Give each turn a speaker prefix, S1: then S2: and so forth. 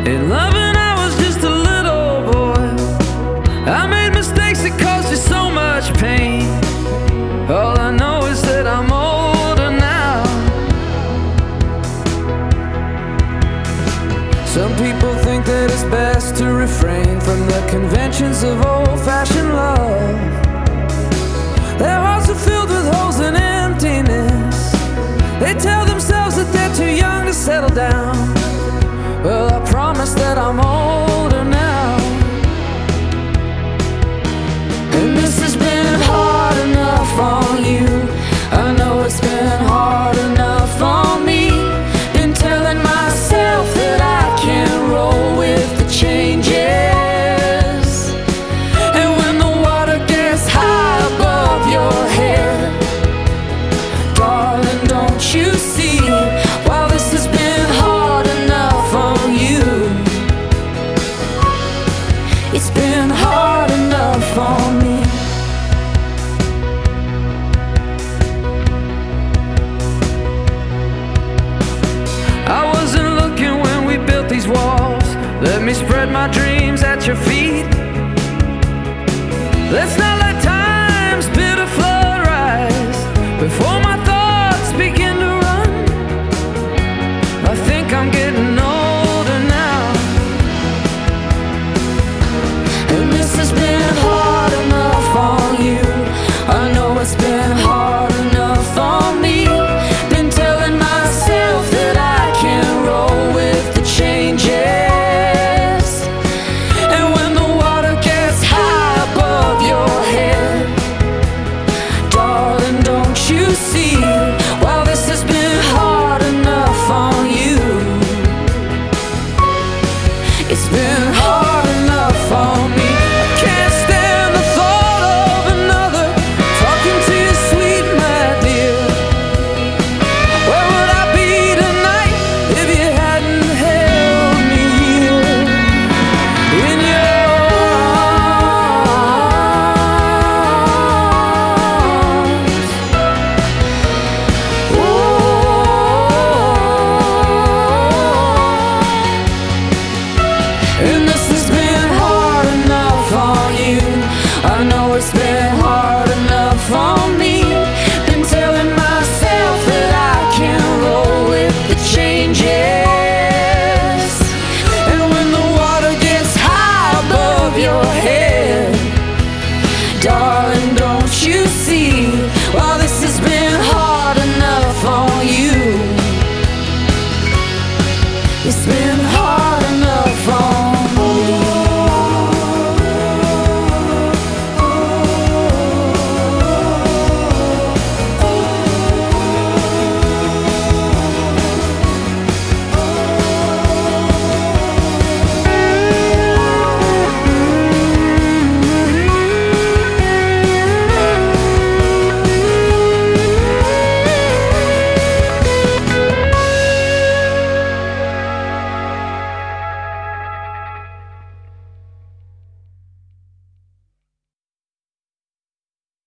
S1: In loving, I was just a little boy. I made mistakes that caused you so much pain. All I know is that I'm older now. Some people think that it's best to refrain from the conventions of old-fashioned love. Their hearts are filled with holes and emptiness. They tell themselves that they're too young to settle down. Well, I promise that I'm older now. And this has been hard enough on you. I know it's been hard enough on me. Been telling myself that I can't roll with the changes. And when the water gets high above your head, darling, don't you see? While this has been hard enough on you, it's been hard enough on me. I wasn't looking when we built these walls. Let me spread my dreams at your feet. Let's not let time's bitter flood rise before my thoughts begin to run. I think I'm getting older now. And this has been hard enough on you. I know it's been hard enough on me. Been telling myself that I can't roll with the changes. And when the water gets high above your head, darling, don't you see? While this has been hard enough on you, it's been hard